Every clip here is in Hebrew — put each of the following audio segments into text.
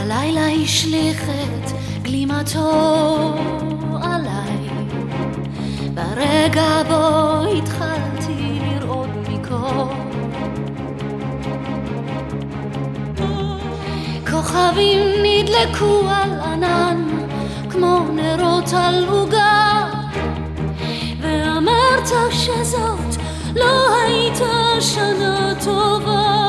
הלילה השליך את גלימתו עליי, ברגע בו התחלתי לראות מקור. כוכבים נדלקו על ענן כמו נרות על עוגה, ואמרת שזאת לא הייתה שנה טובה.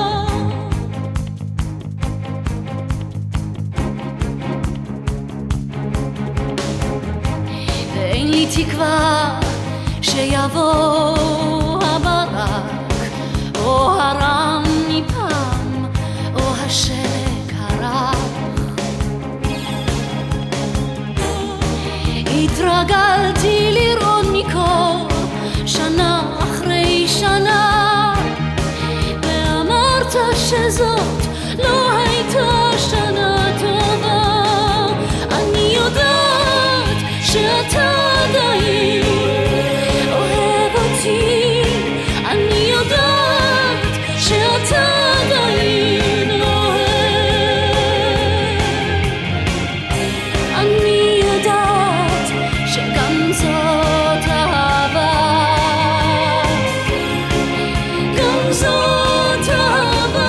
ואין לי תקווה שיבוא הברק או הרם מפעם או השלג הרך. התרגלתי לראות מקור שנה אחרי שנה, ואמרת שזאת לא הייתה שנה טובה. אני יודעת שאתה עדיין אוהב אותי, אני יודעת שאתה עדיין אוהב, אני יודעת שגם זאת אהבה, גם זאת אהבה.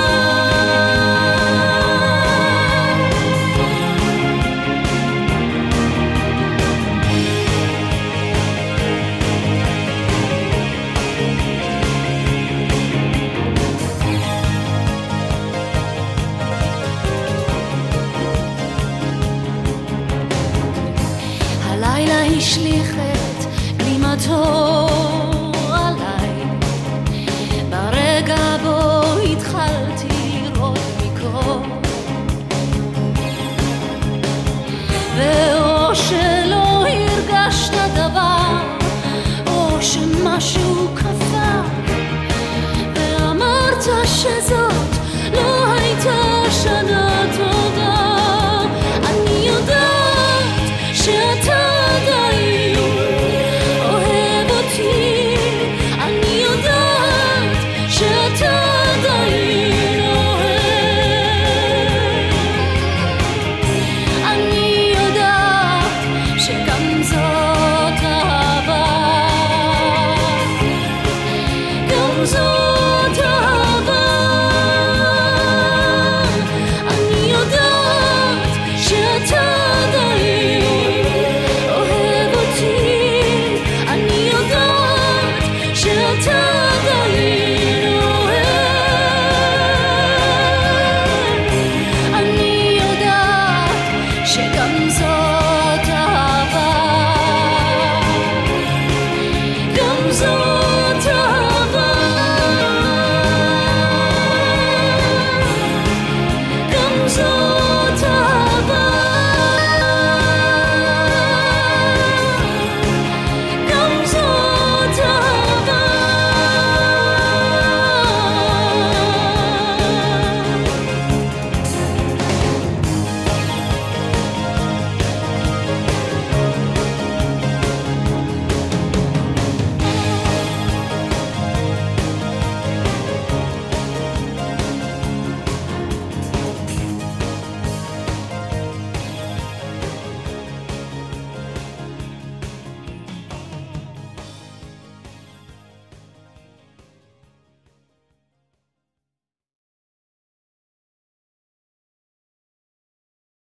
הלילה השליך את גלימתו